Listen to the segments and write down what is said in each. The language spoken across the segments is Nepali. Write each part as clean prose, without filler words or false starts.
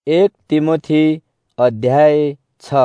1 तिमोथी अध्याय 6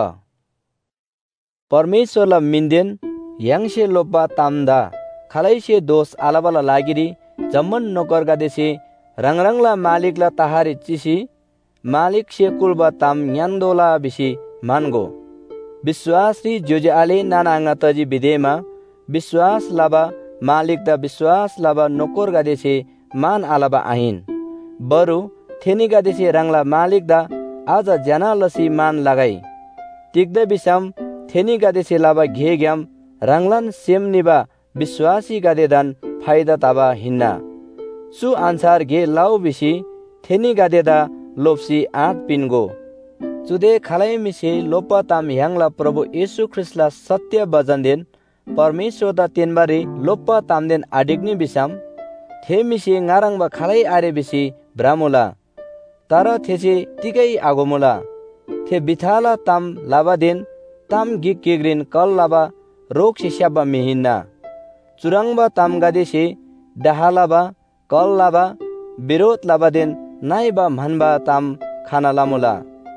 परमेश्वरला मिन्देन यांशे लोब्बा तामदा खालैसे दोष आलाबला लागिरी जम्मन नोकर गादेसे रंगरंगला मालिकला ताहारी चिसी मालिक से कुलबा ताम न्यांदोला बिसी मानगो विश्वासी जोजे आले नानांगा तजी विधेमा विश्वास लाबा मालिक दा विश्वास लाबा नोकर गादेसे मान आलाबा आहिन बरु थेनी गादेसे रंगला मालिक दा आज जना लसी मान लगाई तिग्द बिसम थेनी गादेसे लाबा घेग्याम रंगलन सेम निबा विश्वासी गादेदान फायदा ताबा हिन्ना सु आंसार गे लाउ बिसी थेनी गादेदा लोपसी आठ पिनगो चुदे खालै मिसे लोपा ताम यांगला प्रभु येशु ख्रिस्टला सत्य बजनदेन परमेश्वर दा तेनबारी लोपा तामदेन आडिग्नि बिसम थे मिसे ngarangba खालै आरे बिसी ब्रामुला तारा थेसे तिकै आगोमुला थे बिथाला ताम लाबादेन ताम गिक केग्रिन कल लाबा रोग से स्याबा मिहिन्ना चुरांगबा ताम गादेसे डाहालाबा कल लाबा विरोध लाबादेन नाइबा मानबा ताम खाना लामुला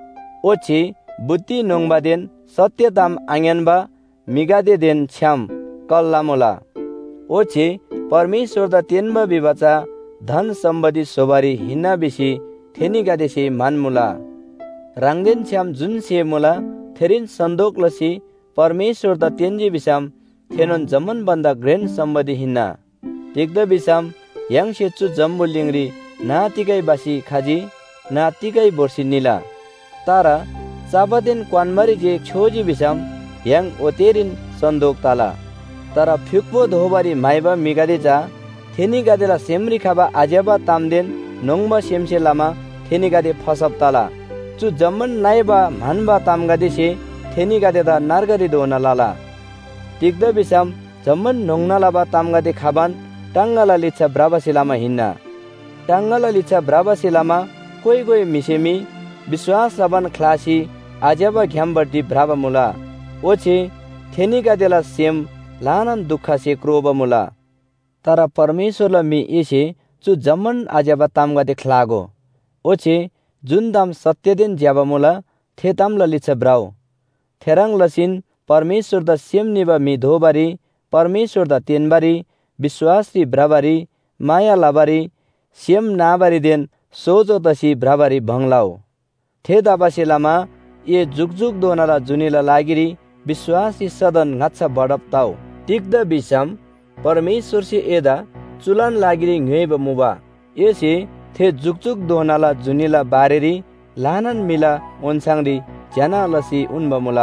ओछि बुद्धि नोंबादेन सत्य ताम आंगनबा मिगादेदेन छ्याम कल लामुला ओछि परमेश्वर दा तेनबा बिबाचा धन सम्बन्धी सोबारी हिन्ना बिसी थेनी गादेसे मानमुला रांगदेन छ्याम जुन से मुला थेरिन संदोक लसी परमेश्वर दा तेनजी बिसाम थेनोन जमन बन्दा ग्रेन सम्बन्धी हिन्ना तिग्द बिसाम yang se chu jambullingri na tigai basi khaji na tigai borsi nila tara sabaden kwanmari je choji bisam yang oterin sondok tala tara phukbo dhobari maiba migade ja theni gadela semri khaba ajaba tamden nongba semse lama theni gade phasap tala chu jamman naiba manba tamgade se theni gade da nargari dona lala tigda bisam jamman nongna laba tamgade khaban टांगाला लिच्छा ब्राबासिलामा हिन्ना टांगाला लिच्छा ब्राबासिलामा कोई कोई मिसेमी विश्वास लबन खलासी आजबा घ्यामबर्दी ब्राबा मुला ओछे थेनिका देला सेम लानन दुखा से क्रोबा मुला तारा परमेश्वरला मी एसे चु जमन आजबा तामगा देखलागो ओछे जुन दाम सत्यदेन ज्याबा मुला थेतामला लिच्छा ब्राउ थेराङ लसिन परमेश्वर द सेम निबा मी धोबारी परमेश्वर द तेनबारी विश्वासी ब्राबारी माया लाबारी सेम नाबारी देन सोजो दसी ब्राबारी भंगलाओ थे दाबासे लामा ये जुगजुग दोनाला जुनीला लागिरी विश्वासी सदन गाच्छा बडप्ताओ तिग्द बिसम परमेश्वर से एदा चुलन लागिरी ङेब मुबा एसे थे जुगजुग दोनाला जुनीला बारेरी लानन मिला ओनसांगरी जना लसी उनबा मुला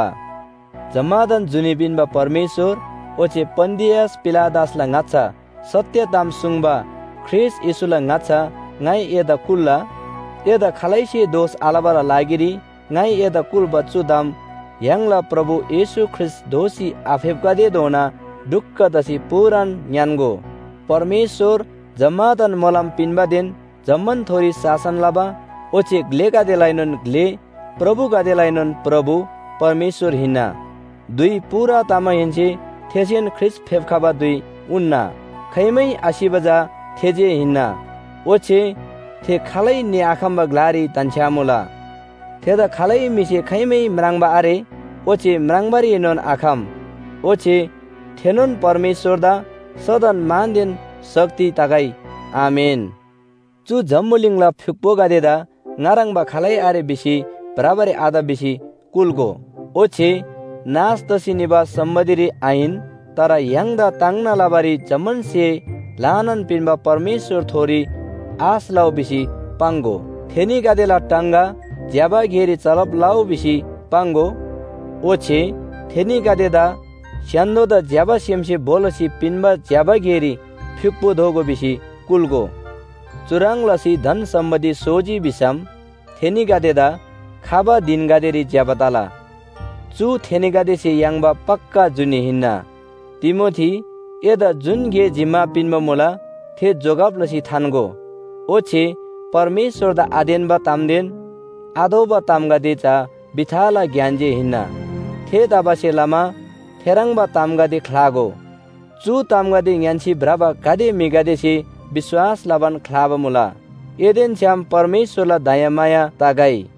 जमादन जुनी बिनबा परमेश्वर ओचे पंदियास पिलादासला गाच्छा सत्य दाम सुंगबा ख्रिस येसुला गाच्छा ngai eda kulla eda khalaisi दोष आलाबाला लागिरी ngai eda कुल बच्चु दाम यांगला प्रभु येशु ख्रिस्ट दोषी आफेबगादे दोना दुक्क दसी पुरान न्यानगो परमेश्वर जमादन मलम पिनबादेन जम्मन थोरी शासन लाबा ओचे ग्लेका देलाइनन ग्ले प्रभु गादेलाइनन प्रभु परमेश्वर हिन्ना दुई पूरा तामा हेन्से थेसेन ख्रिस्ट फेबखाबा दुई उन्ना खैमै आशिबजा थेजे हिन्ना ओछे थे खालै ने आखम्बा ग्लारी तान्छ्यामुला थेदा खालै मिसे खैमै म्राङबा आरे ओछे म्राङबारी नन आखम ओछे थेनोन परमेश्वर दा सदन मानदेन शक्ति तागाई आमेन चु जम्मुलिङला फुक्पो गादेदा नाराङबा खालै आरे बिसी बराबरे आदा बिसी कुलगो ओछे नास दसी निबा सम्बदिरी आइन तर यांगदा तांगना लाबारी जमन से लानन पिनबा परमेश्वर थोरी आस लाउ बिसी पांगो थेनी गादेला टांगा ज्याबा घेरी चलप लाउ बिसी पांगो ओछे थेनी गादेदा स्यान्दो द ज्याबा सेमसे बोलसी पिनबा ज्याबा घेरी फुक्पो धोगो बिसी कुलगो चुराङ लसी धन सम्बन्धी सोजी बिसम थेनी गादेदा खाबा दिन गादेरी ज्याबाताला चु थेनी गादेसे यांगबा पक्का जुनी हिन्ना तिमोथी एदा जुन गे जिम्मा पिनबा मोला थे जोगाब लसी थानगो ओछे परमेश्वर दा आदेनबा तामदेन आदोबा तामगा देचा बिथाला ज्ञानजे हिन्ना थे दाबासे लामा थेराङबा तामगा दे खलागो चु तामगा दे ज्ञानसी ब्राबा गादे मिगादेसे विश्वास लाबन खलाबा मोला एदेन श्याम परमेश्वरला दया माया तागाई